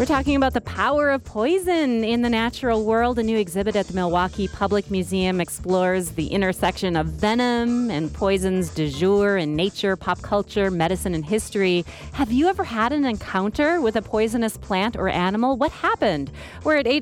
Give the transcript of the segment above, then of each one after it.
We're talking about the power of poison in the natural world. A new exhibit at the Milwaukee Public Museum explores the intersection of venom and poisons du jour in nature, pop culture, medicine, and history. Have you ever had an encounter with a poisonous plant or animal? What happened? We're at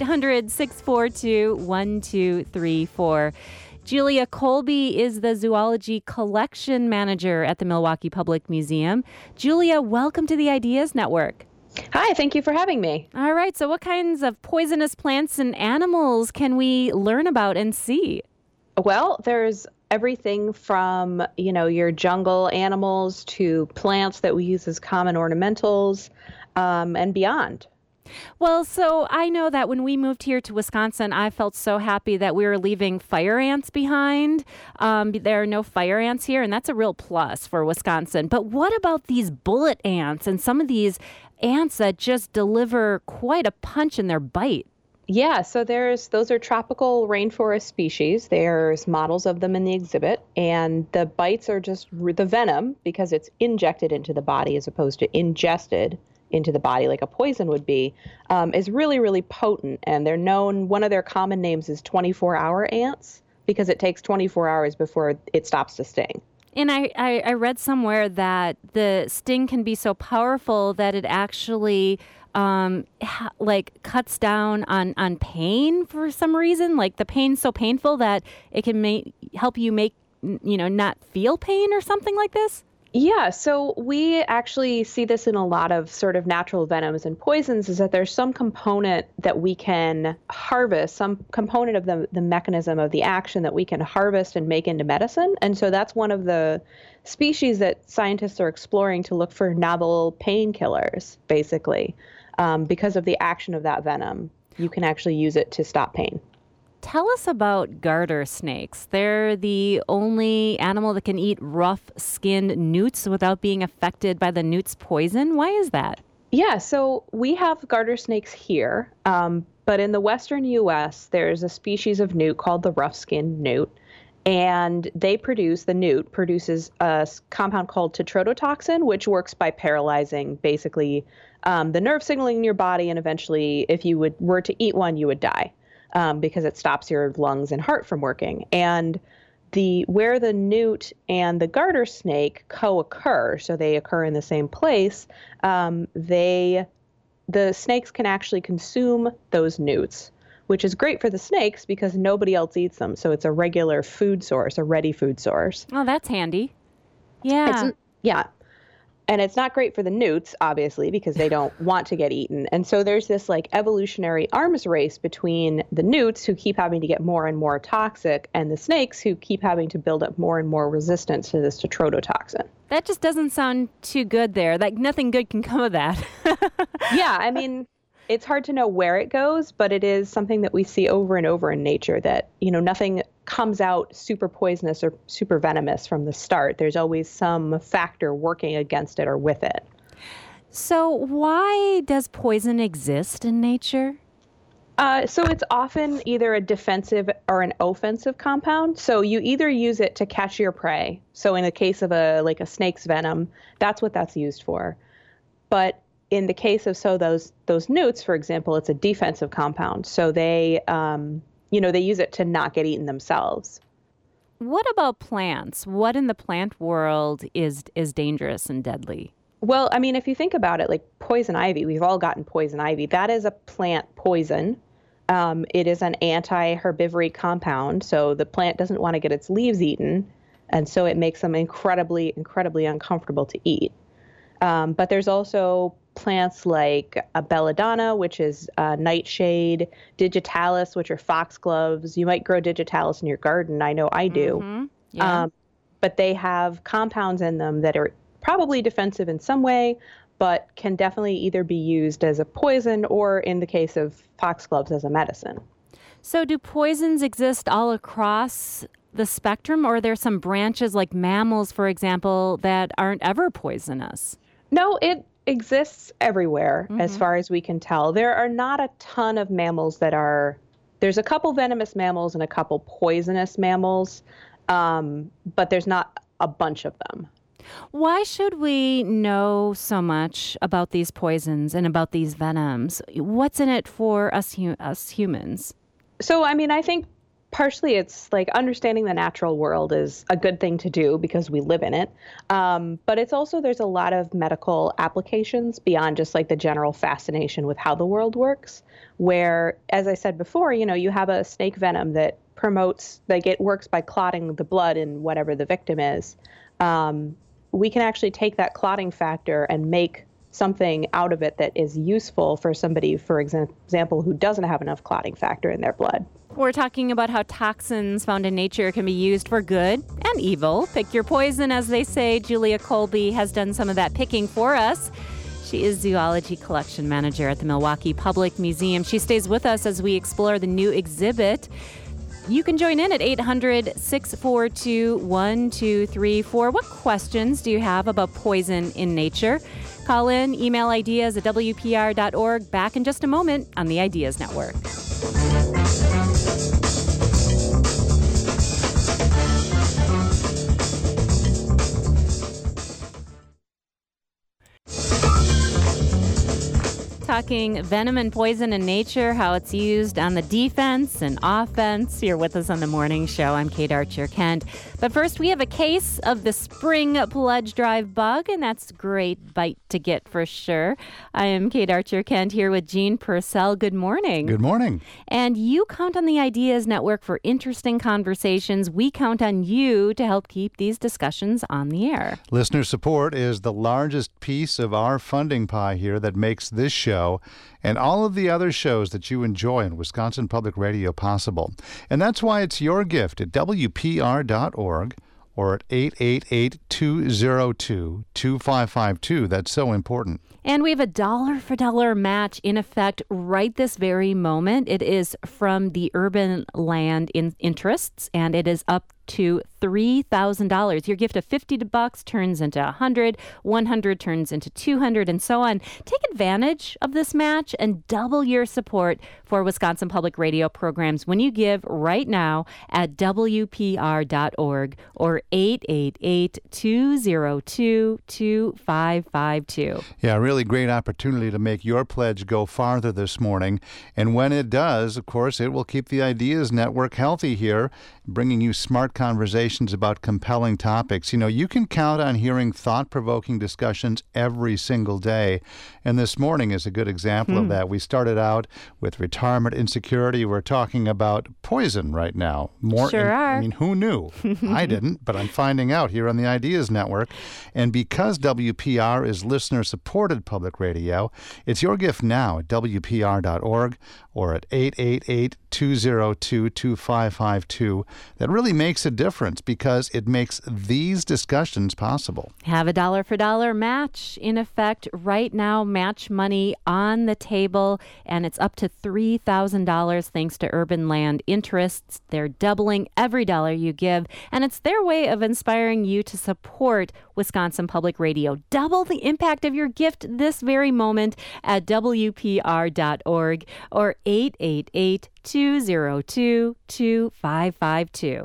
800-642-1234. Julia Colby is the zoology collection manager at the Milwaukee Public Museum. Julia, welcome to the Ideas Network. Hi, thank you for having me. All right, so what kinds of poisonous plants and animals can we learn about and see? Well, there's everything from, your jungle animals to plants that we use as common ornamentals and beyond. Well, so I know that when we moved here to Wisconsin, I felt so happy that we were leaving fire ants behind. There are no fire ants here, and that's a real plus for Wisconsin. But what about these bullet ants and some of these ants that just deliver quite a punch in their bite? Yeah, so those are tropical rainforest species. There's models of them in the exhibit, and the bites are just the venom, because it's injected into the body as opposed to ingested into the body like a poison would be, is really, really potent. And they're known, one of their common names is 24-hour ants, because it takes 24 hours before it stops to sting. And I read somewhere that the sting can be so powerful that it actually cuts down on pain for some reason. Like the pain's so painful that it can help you not feel pain or something like this. Yeah, so we actually see this in a lot of sort of natural venoms and poisons, is that there's some component that we can harvest, some component of the mechanism of the action that we can harvest and make into medicine. And so that's one of the species that scientists are exploring to look for novel painkillers, basically, because of the action of that venom. You can actually use it to stop pain. Tell us about garter snakes. They're the only animal that can eat rough-skinned newts without being affected by the newt's poison. Why is that? Yeah, so we have garter snakes here, but in the western U.S., there's a species of newt called the rough-skinned newt, and the newt produces a compound called tetrodotoxin, which works by paralyzing, basically, the nerve signaling in your body, and eventually, if you were to eat one, you would die. Because it stops your lungs and heart from working. And where the newt and the garter snake co-occur, so they occur in the same place, the snakes can actually consume those newts, which is great for the snakes because nobody else eats them. So it's a regular food source, a ready food source. Oh, that's handy. Yeah. And it's not great for the newts, obviously, because they don't want to get eaten. And so there's this evolutionary arms race between the newts, who keep having to get more and more toxic, and the snakes, who keep having to build up more and more resistance to this tetrodotoxin. That just doesn't sound too good there. Like nothing good can come of that. Yeah, I mean, it's hard to know where it goes, but it is something that we see over and over in nature, that, nothing comes out super poisonous or super venomous from the start. There's always some factor working against it or with it. So why does poison exist in nature? So it's often either a defensive or an offensive compound. So you either use it to catch your prey. So in the case of a snake's venom, that's what that's used for. But in the case of those newts, for example, it's a defensive compound. So they they use it to not get eaten themselves. What about plants? What in the plant world is dangerous and deadly? Well, I mean, if you think about it, like poison ivy, we've all gotten poison ivy. That is a plant poison. It is an anti-herbivory compound, so the plant doesn't want to get its leaves eaten, and so it makes them incredibly, incredibly uncomfortable to eat. But there's also plants like belladonna, which is nightshade, digitalis, which are foxgloves. You might grow digitalis in your garden. I know I do. Mm-hmm. Yeah. But they have compounds in them that are probably defensive in some way, but can definitely either be used as a poison or, in the case of foxgloves, as a medicine. So do poisons exist all across the spectrum, or are there some branches like mammals, for example, that aren't ever poisonous? No, it exists everywhere, as far as we can tell. There are not a ton of mammals there's a couple venomous mammals and a couple poisonous mammals, but there's not a bunch of them. Why should we know so much about these poisons and about these venoms? What's in it for us humans? So, I think partially it's like understanding the natural world is a good thing to do because we live in it. But it's also, there's a lot of medical applications beyond just like the general fascination with how the world works, where, as I said before, you have a snake venom that it works by clotting the blood in whatever the victim is. We can actually take that clotting factor and make something out of it that is useful for somebody, for example, who doesn't have enough clotting factor in their blood. We're talking about how toxins found in nature can be used for good and evil. Pick your poison, as they say. Julia Colby has done some of that picking for us. She is Zoology Collection Manager at the Milwaukee Public Museum. She stays with us as we explore the new exhibit. You can join in at 800-642-1234. What questions do you have about poison in nature? Call in, email ideas at WPR.org. Back in just a moment on the Ideas Network. Talking venom and poison in nature, how it's used on the defense and offense. You're with us on the morning show. I'm Kate Archer-Kent. But first, we have a case of the spring pledge drive bug, and that's a great bite to get for sure. I am Kate Archer-Kent here with Gene Purcell. Good morning. Good morning. And you count on the Ideas Network for interesting conversations. We count on you to help keep these discussions on the air. Listener support is the largest piece of our funding pie here that makes this show and all of the other shows that you enjoy on Wisconsin Public Radio possible. And that's why it's your gift at WPR.org or at 888-202-2552. That's so important. And we have a dollar-for-dollar match in effect right this very moment. It is from the Urban Land Interests, and it is up to $3,000. Your gift of $50 turns into $100, $100 turns into $200, and so on. Take advantage of this match and double your support for Wisconsin Public Radio programs when you give right now at WPR.org or 888-202-2552. Yeah, really great opportunity to make your pledge go farther this morning. And when it does, of course, it will keep the Ideas Network healthy here, bringing you smart conversations about compelling topics. You can count on hearing thought-provoking discussions every single day. And this morning is a good example of that. We started out with retirement insecurity. We're talking about poison right now. Sure are. I mean, who knew? I didn't, but I'm finding out here on the Ideas Network. And because WPR is listener-supported public radio, it's your gift now at WPR.org or at 888-202-2552. That really makes a difference because it makes these discussions possible. Have a dollar-for-dollar match in effect right now. Match money on the table, and it's up to $3,000 thanks to Urban Land Interests. They're doubling every dollar you give, and it's their way of inspiring you to support Wisconsin Public Radio. Double the impact of your gift this very moment at WPR.org or 888-202-2552.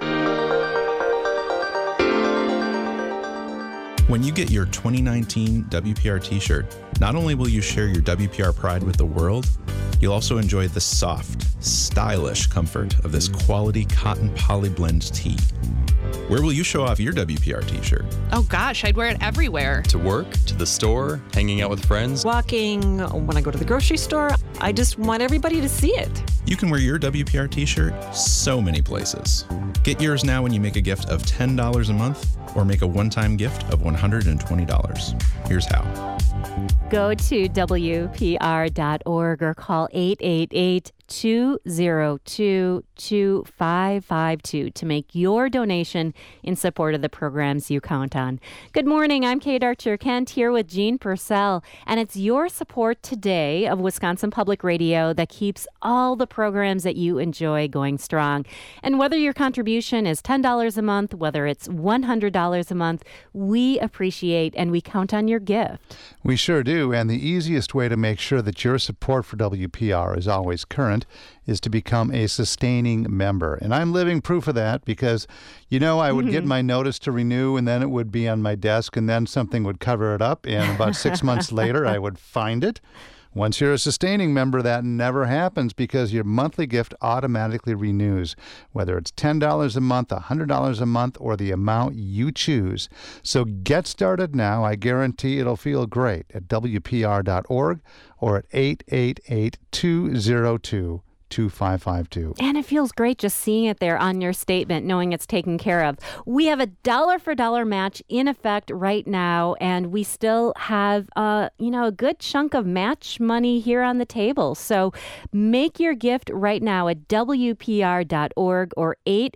When you get your 2019 WPR t-shirt, not only will you share your WPR pride with the world, you'll also enjoy the soft, stylish comfort of this quality cotton poly blend tee. Where will you show off your WPR t-shirt? Oh gosh, I'd wear it everywhere. To work, to the store, hanging out with friends. Walking, when I go to the grocery store, I just want everybody to see it. You can wear your WPR t-shirt so many places. Get yours now when you make a gift of $10 a month or make a one-time gift of $120. Here's how. Go to WPR.org or call 888-202-2552 to make your donation in support of the programs you count on. Good morning. I'm Kate Archer-Kent here with Gene Purcell, and it's your support today of Wisconsin Public Radio that keeps all the programs that you enjoy going strong. And whether your contribution is $10 a month, whether it's $100 a month, we appreciate and we count on your gift. We sure do, and the easiest way to make sure that your support for WPR is always current requirement is to become a sustaining member. And I'm living proof of that because, I would get my notice to renew and then it would be on my desk and then something would cover it up. And about 6 months later, I would find it. Once you're a sustaining member, that never happens because your monthly gift automatically renews, whether it's $10 a month, $100 a month, or the amount you choose. So get started now. I guarantee it'll feel great at WPR.org or at 888-202-2552. And it feels great just seeing it there on your statement, knowing it's taken care of. We have a dollar-for-dollar match in effect right now, and we still have, a good chunk of match money here on the table. So make your gift right now at WPR.org or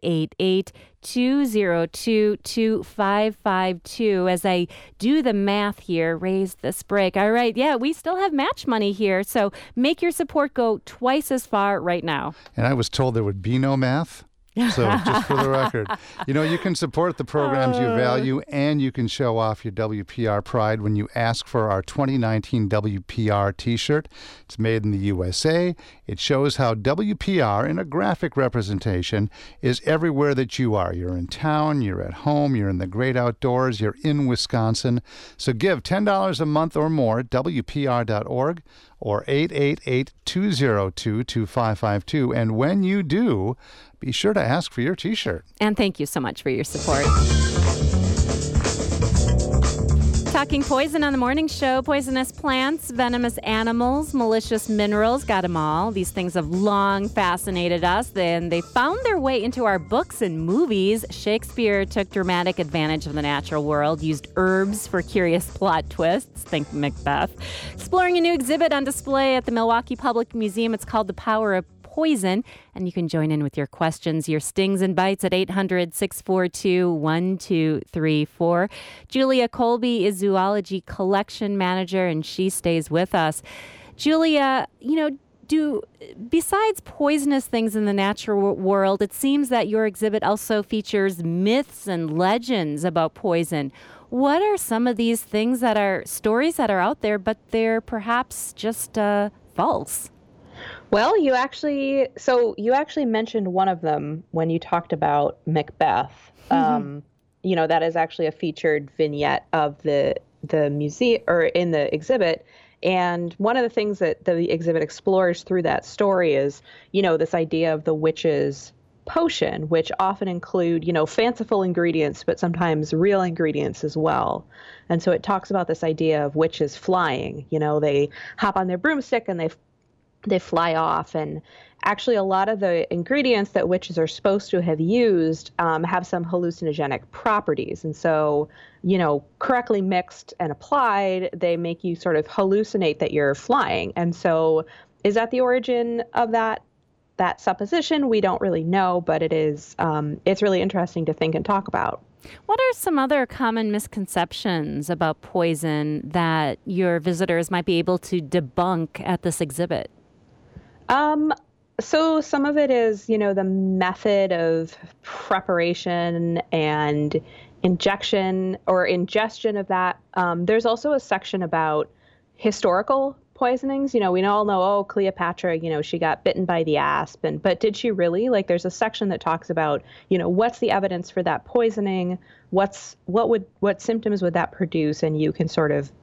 888-202-2552. As I do the math here, raise this break. All right, we still have match money here, so make your support go twice as far right now. And I was told there would be no math. So just for the record, you can support the programs you value and you can show off your WPR pride when you ask for our 2019 WPR t-shirt. It's made in the USA. It shows how WPR in a graphic representation is everywhere that you are. You're in town, you're at home, you're in the great outdoors, you're in Wisconsin. So give $10 a month or more at WPR.org or 888-202-2552. And when you do, be sure to ask for your t-shirt. And thank you so much for your support. Talking poison on the morning show. Poisonous plants, venomous animals, malicious minerals, got them all. These things have long fascinated us, and they found their way into our books and movies. Shakespeare took dramatic advantage of the natural world, used herbs for curious plot twists. Think Macbeth. Exploring a new exhibit on display at the Milwaukee Public Museum. It's called The Power of Poison, and you can join in with your questions, your stings and bites at 800-642-1234. Julia Colby is zoology collection manager, and she stays with us. Julia, besides poisonous things in the natural world, it seems that your exhibit also features myths and legends about poison. What are some of these things that are stories that are out there, but they're perhaps just false? Well, you actually mentioned one of them when you talked about Macbeth. That is actually a featured vignette of the museum or in the exhibit. And one of the things that the exhibit explores through that story is, this idea of the witch's potion, which often include, fanciful ingredients, but sometimes real ingredients as well. And so it talks about this idea of witches flying. They hop on their broomstick and they fly off. And actually, a lot of the ingredients that witches are supposed to have used have some hallucinogenic properties. And so, correctly mixed and applied, they make you sort of hallucinate that you're flying. And so is that the origin of that supposition? We don't really know, but it is, it's really interesting to think and talk about. What are some other common misconceptions about poison that your visitors might be able to debunk at this exhibit? So some of it is, the method of preparation and injection or ingestion of that. There's also a section about historical poisonings. We all know, Cleopatra, she got bitten by the asp, but did she really? There's a section that talks about, what's the evidence for that poisoning? What symptoms would that produce? And you can sort of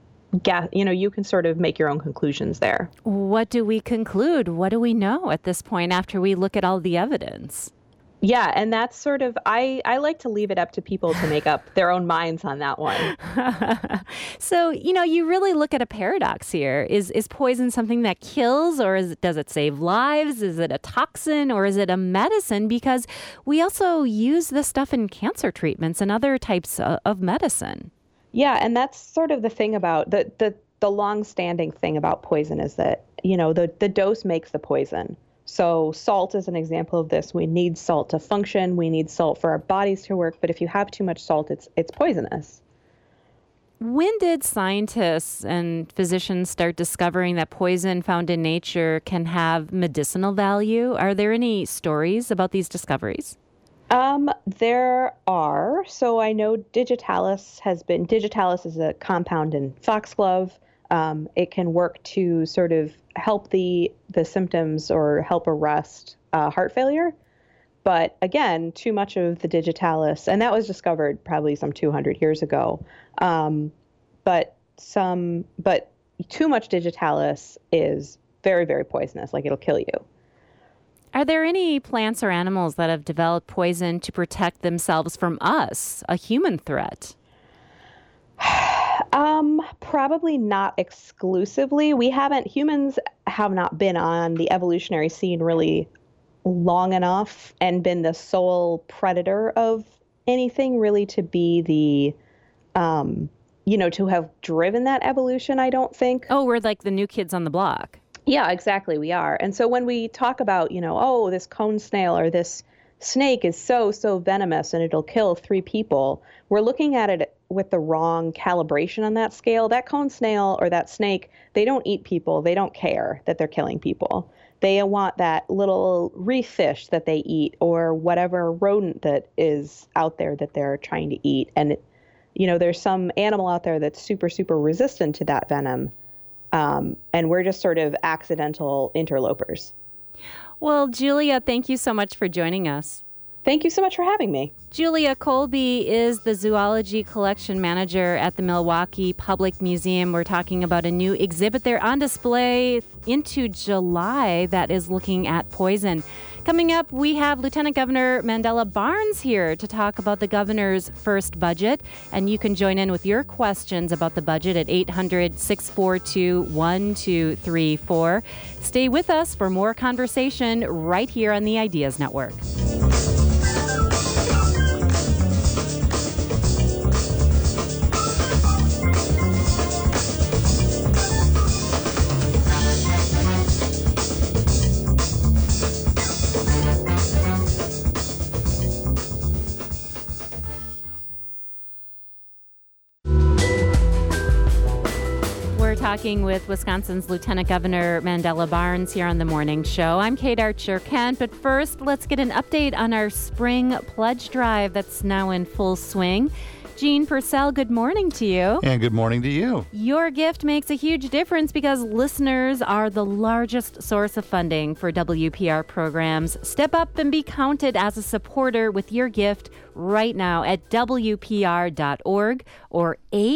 make your own conclusions there. What do we conclude? What do we know at this point after we look at all the evidence? Yeah, and that's sort of, I like to leave it up to people to make up their own minds on that one. So, you really look at a paradox here. Is poison something that kills, or does it save lives? Is it a toxin, or is it a medicine? Because we also use this stuff in cancer treatments and other types of medicine. Yeah, and that's sort of the thing about the long-standing thing about poison is that, the dose makes the poison. So salt is an example of this. We need salt to function. We need salt for our bodies to work. But if you have too much salt, it's poisonous. When did scientists and physicians start discovering that poison found in nature can have medicinal value? Are there any stories about these discoveries? There are. So I know digitalis is a compound in foxglove. it can work to sort of help the symptoms or help arrest heart failure. But again, too much of the digitalis, and that was discovered probably some 200 years ago. But too much digitalis is very, very poisonous. Like, it'll kill you. Are there any plants or animals that have developed poison to protect themselves from us, a human threat? Probably not exclusively. Humans have not been on the evolutionary scene really long enough and been the sole predator of anything really to be the, to have driven that evolution, I don't think. Oh, we're like the new kids on the block. Yeah, exactly. We are. And so when we talk about, this cone snail or this snake is so venomous and it'll kill 3 people, we're looking at it with the wrong calibration on that scale. That cone snail or that snake, they don't eat people. They don't care that they're killing people. They want that little reef fish that they eat or whatever rodent that is out there that they're trying to eat. And, there's some animal out there that's super, super resistant to that venom. And we're just sort of accidental interlopers. Well, Julia, thank you so much for joining us. Thank you so much for having me. Julia Colby is the zoology collection manager at the Milwaukee Public Museum. We're talking about a new exhibit there on display into July that is looking at poison. Coming up, we have Lieutenant Governor Mandela Barnes here to talk about the governor's first budget. And you can join in with your questions about the budget at 800-642-1234. Stay with us for more conversation right here on the Ideas Network. Talking with Wisconsin's Lieutenant Governor Mandela Barnes here on The Morning Show. I'm Kate Archer-Kent, but first, let's get an update on our spring pledge drive that's now in full swing. Jean Purcell, good morning to you. And good morning to you. Your gift makes a huge difference because listeners are the largest source of funding for WPR programs. Step up and be counted as a supporter with your gift right now at WPR.org or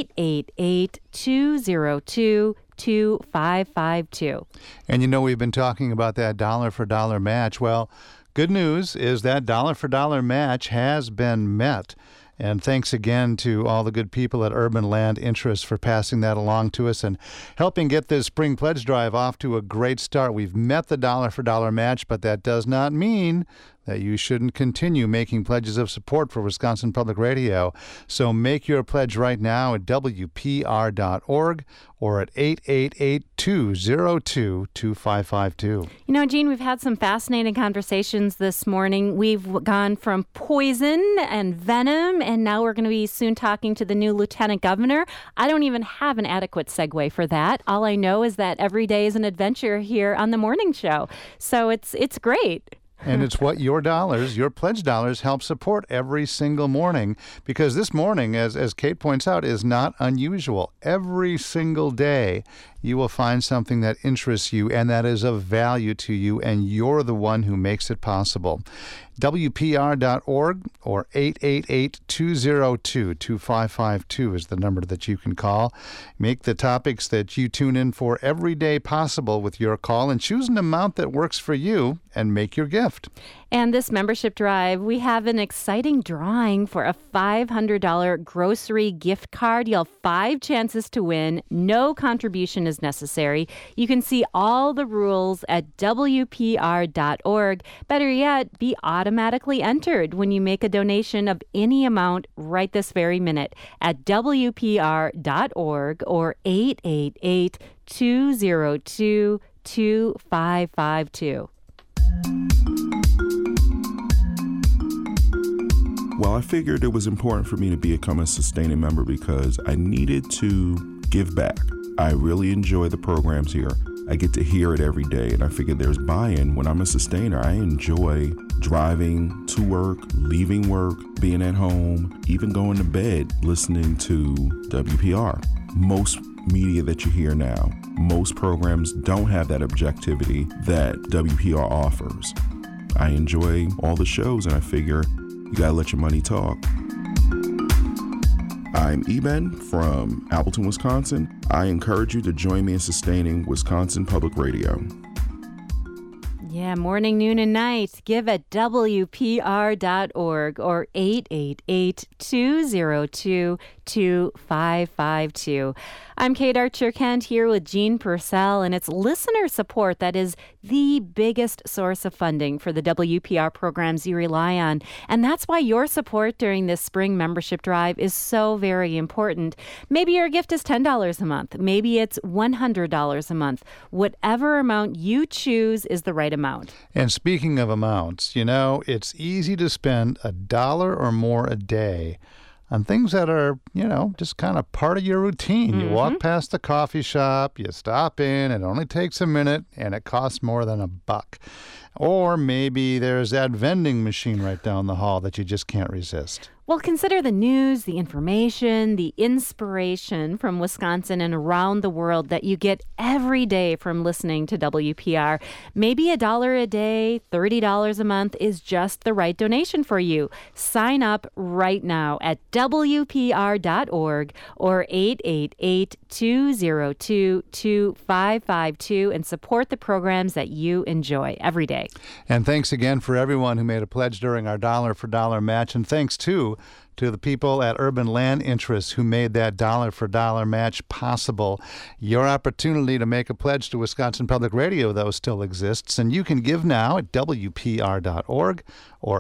888-202-2552. And we've been talking about that dollar for dollar match. Well, good news is that dollar for dollar match has been met. And thanks again to all the good people at Urban Land Interest for passing that along to us and helping get this spring pledge drive off to a great start. We've met the dollar for dollar match, but that does not mean that you shouldn't continue making pledges of support for Wisconsin Public Radio. So make your pledge right now at WPR.org or at 888-202-2552. Jean, we've had some fascinating conversations this morning. We've gone from poison and venom, and now we're going to be soon talking to the new Lieutenant Governor. I don't even have an adequate segue for that. All I know is that every day is an adventure here on The Morning Show. So it's great. And it's what your pledge dollars help support every single morning. Because this morning, as Kate points out, is not unusual. Every single day, you will find something that interests you and that is of value to you, and you're the one who makes it possible. WPR.org or 888-202-2552 is the number that you can call. Make the topics that you tune in for every day possible with your call and choose an amount that works for you and make your gift. And this membership drive, we have an exciting drawing for a $500 grocery gift card. You'll have 5 chances to win. No contribution is necessary. You can see all the rules at WPR.org. Better yet, be automatically entered when you make a donation of any amount right this very minute at WPR.org or 888-202-2552. Well, I figured it was important for me to become a sustaining member because I needed to give back. I really enjoy the programs here. I get to hear it every day, and I figured there's buy-in. When I'm a sustainer, I enjoy driving to work, leaving work, being at home, even going to bed, listening to WPR. Most media that you hear now. Most programs don't have that objectivity that WPR offers. I enjoy all the shows, and I figure you gotta let your money talk. I'm Eben from Appleton, Wisconsin. I encourage you to join me in sustaining Wisconsin Public Radio. Yeah, morning, noon, and night. Give at WPR.org or 888-202-2552. I'm Kate Archer-Kent here with Jean Purcell, and it's listener support that is the biggest source of funding for the WPR programs you rely on. And that's why your support during this spring membership drive is so very important. Maybe your gift is $10 a month. Maybe it's $100 a month. Whatever amount you choose is the right amount. And speaking of amounts, it's easy to spend $1 or more a day on things that are, just kind of part of your routine. Mm-hmm. You walk past the coffee shop, you stop in, it only takes a minute, and it costs more than $1. Or maybe there's that vending machine right down the hall that you just can't resist. Well, consider the news, the information, the inspiration from Wisconsin and around the world that you get every day from listening to WPR. Maybe $1 a day, $30 a month is just the right donation for you. Sign up right now at WPR.org or 888-202-2552 and support the programs that you enjoy every day. And thanks again for everyone who made a pledge during our dollar for dollar match. And thanks, too, to the people at Urban Land Interests who made that dollar for dollar match possible. Your opportunity to make a pledge to Wisconsin Public Radio, though, still exists, and you can give now at WPR.org or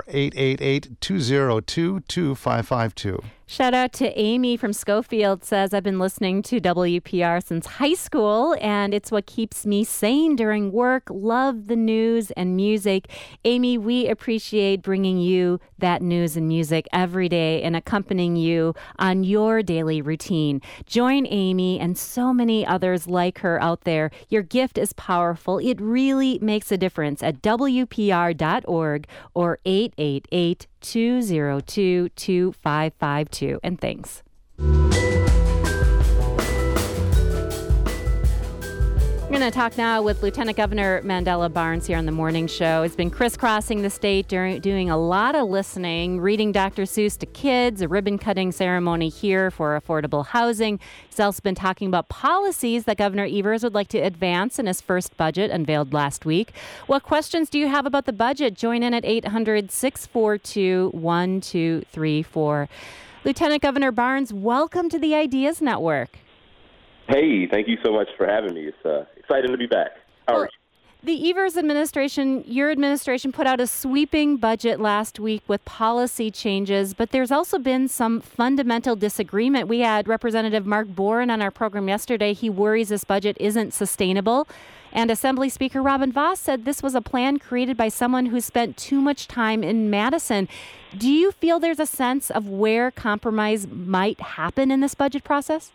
888-202-2552. Shout out to Amy from Schofield, says, I've been listening to WPR since high school, and it's what keeps me sane during work. Love the news and music. Amy, we appreciate bringing you that news and music every day and accompanying you on your daily routine. Join Amy and so many others like her out there. Your gift is powerful. It really makes a difference at WPR.org or 888-202-2552. And thanks. We're going to talk now with Lieutenant Governor Mandela Barnes here on the morning show. He's been crisscrossing the state doing a lot of listening, reading Dr. Seuss to kids, a ribbon-cutting ceremony here for affordable housing. He's also been talking about policies that Governor Evers would like to advance in his first budget unveiled last week. What questions do you have about the budget? Join in at 800-642-1234. Lieutenant Governor Barnes, welcome to the Ideas Network. Hey, thank you so much for having me. It's exciting to be back. How are you? The Evers administration, your administration, put out a sweeping budget last week with policy changes, but there's also been some fundamental disagreement. We had Representative Mark Boren on our program yesterday. He worries this budget isn't sustainable. And Assembly Speaker Robin Vos said this was a plan created by someone who spent too much time in Madison. Do you feel there's a sense of where compromise might happen in this budget process?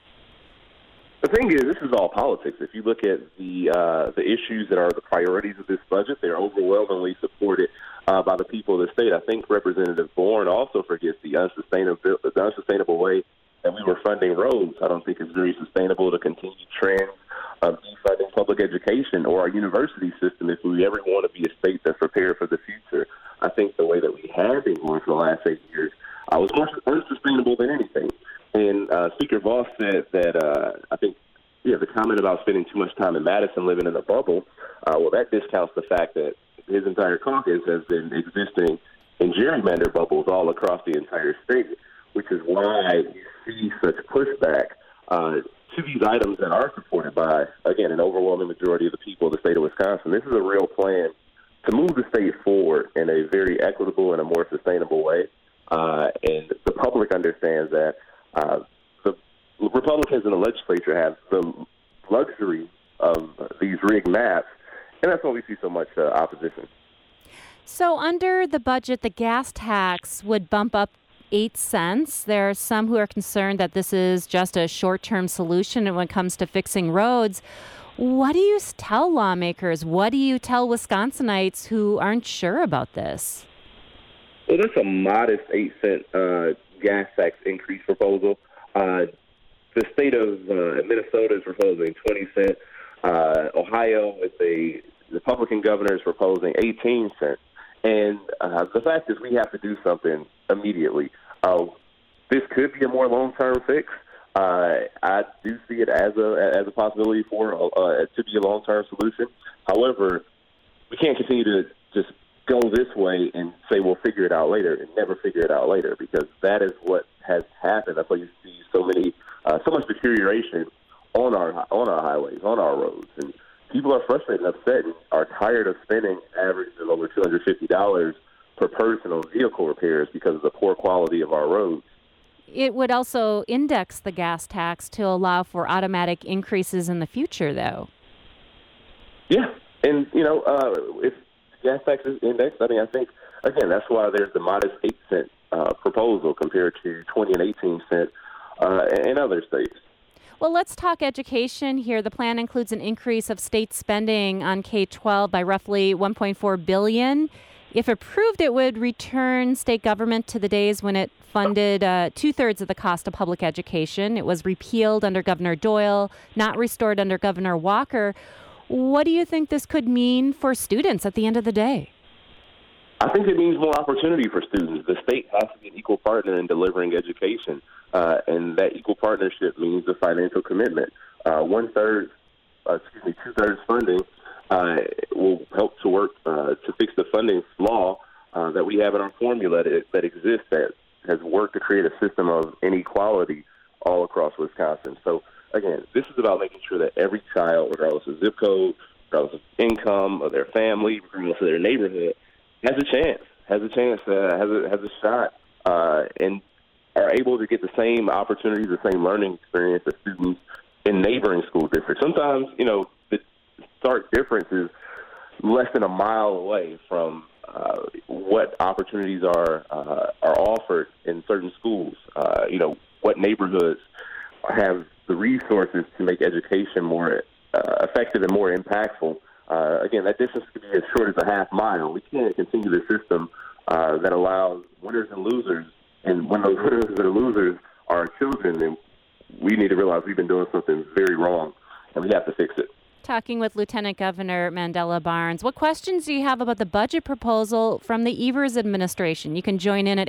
The thing is, this is all politics. If you look at the issues that are the priorities of this budget, they're overwhelmingly supported by the people of the state. I think Representative Boren also forgets the unsustainable way that we were funding roads. I don't think it's very sustainable to continue trends of defunding public education or our university system if we ever want to be a state that's prepared for the future. I think the way that we have been going for the last 8 years was more unsustainable than anything. And Speaker Vos said that I think the comment about spending too much time in Madison living in a bubble, well, that discounts the fact that his entire caucus has been existing in gerrymander bubbles all across the entire state, which is why you see such pushback to these items that are supported by, again, an overwhelming majority of the people of the state of Wisconsin. This is a real plan to move the state forward in a very equitable and a more sustainable way. And the public understands that the Republicans in the legislature have the luxury of these rigged maps, and that's why we see so much opposition. So under the budget, the gas tax would bump up 8 cents. There are some who are concerned that this is just a short-term solution when it comes to fixing roads. What do you tell lawmakers? What do you tell Wisconsinites who aren't sure about this? Well, that's a modest 8-cent gas tax increase proposal. the state of Minnesota is proposing 20 cents. Ohio, with a Republican governor, is proposing 18 cents. And the fact is we have to do something immediately. This could be a more long-term fix. I do see it as a possibility for to be a long-term solution. However, we can't continue to just go this way and say we'll figure it out later and never figure it out later, because that is what has happened. That's why you see so much deterioration on our highways, on our roads, and people are frustrated and upset and are tired of spending average of over $250 per person on vehicle repairs because of the poor quality of our roads. It would also index the gas tax to allow for automatic increases in the future, though. Yeah, and if gas tax is indexed, I think again that's why there's the modest 8-cent proposal compared to 20 and 18 cents in other states. Well, let's talk education here. The plan includes an increase of state spending on K-12 by roughly $1.4 billion. If approved, it would return state government to the days when it funded 2/3 of the cost of public education. It was repealed under Governor Doyle, not restored under Governor Walker. What do you think this could mean for students at the end of the day? I think it means more opportunity for students. The state has to be an equal partner in delivering education, and that equal partnership means a financial commitment. 2/3 funding will help to work to fix the funding flaw that we have in our formula that exists, that has worked to create a system of inequality all across Wisconsin. So, again, this is about making sure that every child, regardless of zip code, regardless of income, of their family, regardless of their neighborhood, has a shot, and are able to get the same opportunities, the same learning experience as students in neighboring school districts. Sometimes, the stark difference is less than a mile away from what opportunities are offered in certain schools. What neighborhoods have the resources to make education more effective and more impactful. Again, that distance could be as short as a half mile. We can't continue the system that allows winners and losers, and when those winners and losers are our children, then we need to realize we've been doing something very wrong, and we have to fix it. Talking with Lieutenant Governor Mandela Barnes. What questions do you have about the budget proposal from the Evers administration? You can join in at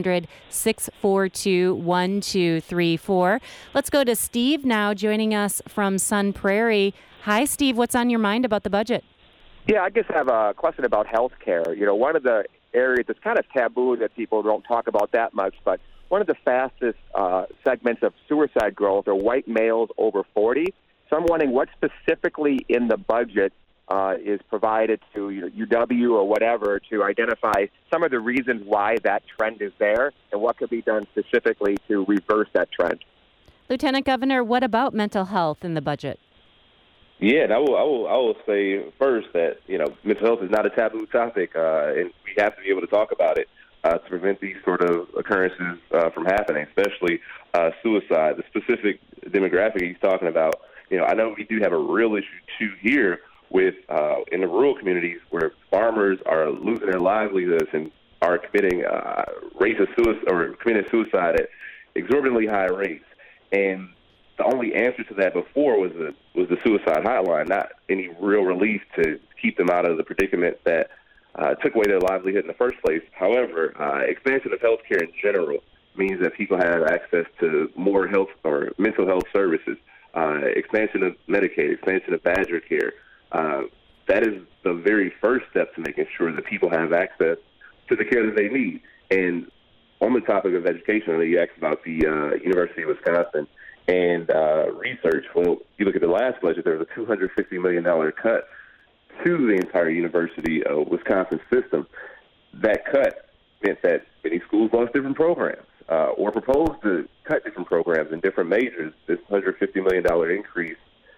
800-642-1234. Let's go to Steve now, joining us from Sun Prairie. Hi, Steve. What's on your mind about the budget? Yeah, I just have a question about health care. One of the areas that's kind of taboo that people don't talk about that much, but one of the fastest segments of suicide growth are white males over 40. So I'm wondering what specifically in the budget is provided to UW or whatever to identify some of the reasons why that trend is there and what could be done specifically to reverse that trend. Lieutenant Governor, what about mental health in the budget? Yeah, and I will say first that mental health is not a taboo topic, and we have to be able to talk about it to prevent these sort of occurrences from happening, especially suicide. The specific demographic he's talking about. I know we do have a real issue too here with in the rural communities where farmers are losing their livelihoods and are committing racist suicide or committing suicide at exorbitantly high rates. And the only answer to that before was the suicide hotline, not any real relief to keep them out of the predicament that took away their livelihood in the first place. However, expansion of healthcare in general means that people have access to more health or mental health services. Expansion of Medicaid, expansion of Badger Care. That is the very first step to making sure that people have access to the care that they need. And on the topic of education, I know you asked about the University of Wisconsin and research. Well, you look at the last budget, there was a $250 million cut to the entire University of Wisconsin system. That cut meant that many schools lost different programs. Or proposed to cut different programs in different majors. This $150 million increase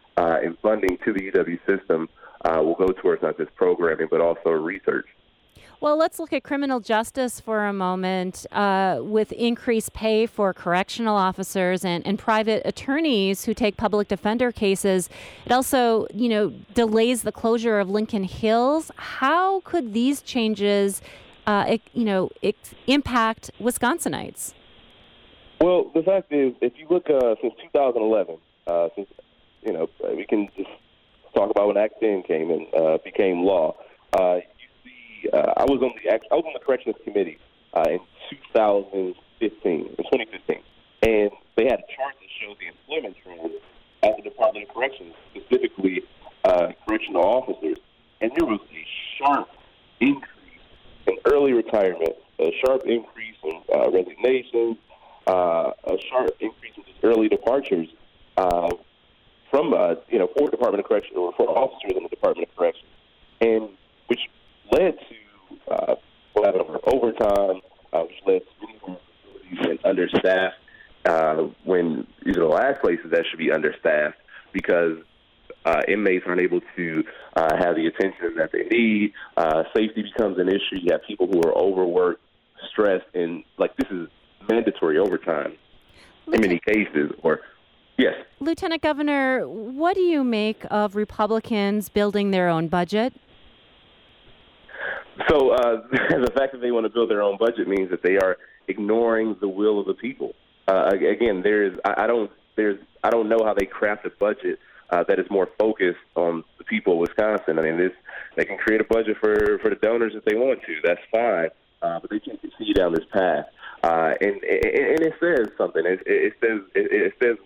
in funding to the UW system will go towards not just programming, but also research. Well, let's look at criminal justice for a moment. With increased pay for correctional officers and private attorneys who take public defender cases, it also, delays the closure of Lincoln Hills. How could these changes impact Wisconsinites? Well, the fact is, if you look since 2011, we can just talk about when Act 10 came and became law. You see, I was on the Corrections Committee in 2015, and they had a chart that showed the employment trends at the Department of Corrections, specifically correctional officers, and there was a sharp increase in early retirement, a sharp increase in resignations, a sharp increase in early departures from for Department of Corrections or for officers in the Department of Corrections, and which led to overtime, which led to many more facilities being understaffed. When these are the last places that should be understaffed because inmates aren't able to have the attention that they need. Safety becomes an issue. You have people who are overworked, stressed, and this is mandatory overtime in many cases. Yes. Lieutenant Governor, what do you make of Republicans building their own budget? So the fact that they want to build their own budget means that they are ignoring the will of the people. Again, I don't know how they craft a budget that is more focused on the people of Wisconsin. I mean, they can create a budget for the donors if they want to. That's fine, but they can't continue down this path. And it says something. It says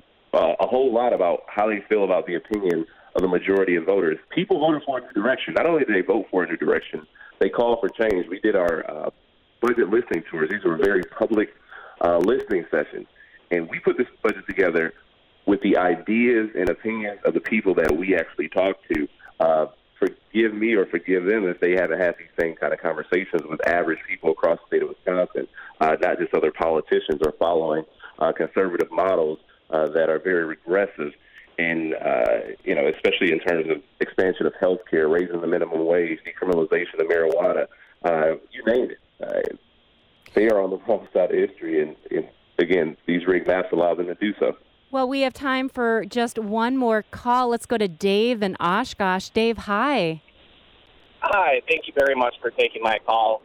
a whole lot about how they feel about the opinion of the majority of voters. People voted for a new direction. Not only did they vote for a new direction, they called for change. We did our budget listening tours. These were very public listening sessions, and we put this budget together with the ideas and opinions of the people that we actually talked to. Forgive me or forgive them if they haven't had these same kind of conversations with average people across the state of Wisconsin, not just other politicians or following conservative models that are very regressive, and especially in terms of expansion of health care, raising the minimum wage, decriminalization of marijuana, you name it. They are on the wrong side of history, and again, these rigged maps allow them to do so. Well, we have time for just one more call. Let's go to Dave in Oshkosh. Dave, hi. Hi, thank you very much for taking my call.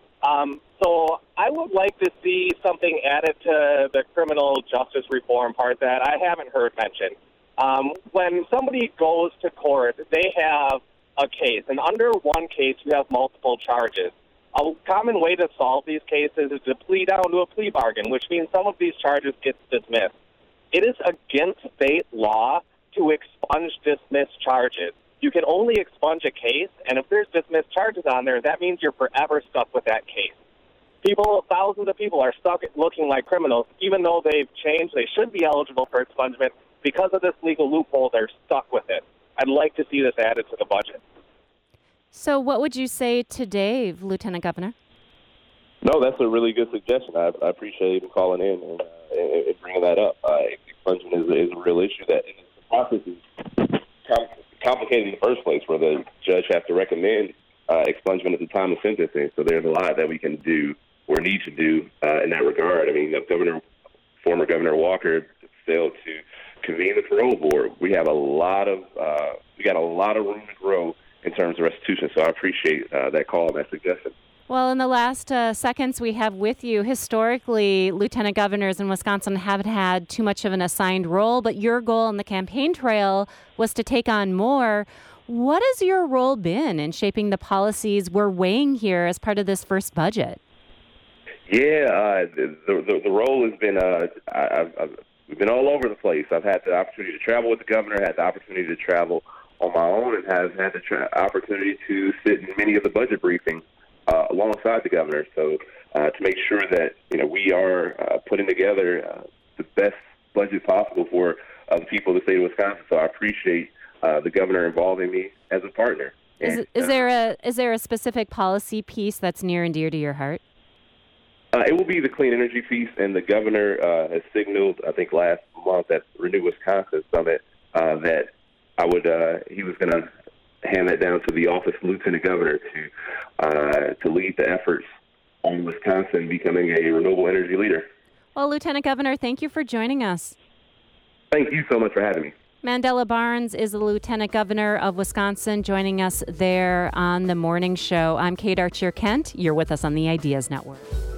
So I would like to see something added to the criminal justice reform part that I haven't heard mentioned. When somebody goes to court, they have a case, and under one case you have multiple charges. A common way to solve these cases is to plea down to a plea bargain, which means some of these charges get dismissed. It is against state law to expunge dismissed charges. You can only expunge a case, and if there's dismissed charges on there, that means you're forever stuck with that case. Thousands of people are stuck looking like criminals, even though they've changed. They should be eligible for expungement. Because of this legal loophole, they're stuck with it. I'd like to see this added to the budget. So what would you say to Dave, Lieutenant Governor? No, that's a really good suggestion. I appreciate you calling in and bringing that up. Expungement is a real issue. That the process is complicated in the first place, where the judge has to recommend expungement at the time of sentencing. So there's a lot that we can do or need to do in that regard. I mean, former Governor Walker failed to convene the parole board. We have a lot of room to grow in terms of restitution. So I appreciate that call and that suggestion. Well, in the last seconds we have with you, historically, lieutenant governors in Wisconsin haven't had too much of an assigned role, but your goal on the campaign trail was to take on more. What has your role been in shaping the policies we're weighing here as part of this first budget? Yeah, the role has been, we've been all over the place. I've had the opportunity to travel with the governor, had the opportunity to travel on my own, and have had the opportunity to sit in many of the budget briefings alongside the governor, so to make sure that we are putting together the best budget possible for the people of the state of Wisconsin. So I appreciate the governor involving me as a partner. Is there a specific policy piece that's near and dear to your heart? It will be the clean energy piece, and the governor has signaled, I think last month at the Renew Wisconsin Summit, that he was going to hand that down to the office of Lieutenant Governor to lead the efforts on Wisconsin becoming a renewable energy leader. Well, Lieutenant Governor, thank you for joining us. Thank you so much for having me. Mandela Barnes is the Lieutenant Governor of Wisconsin, joining us there on the morning show. I'm Kate Archer-Kent. You're with us on the Ideas Network.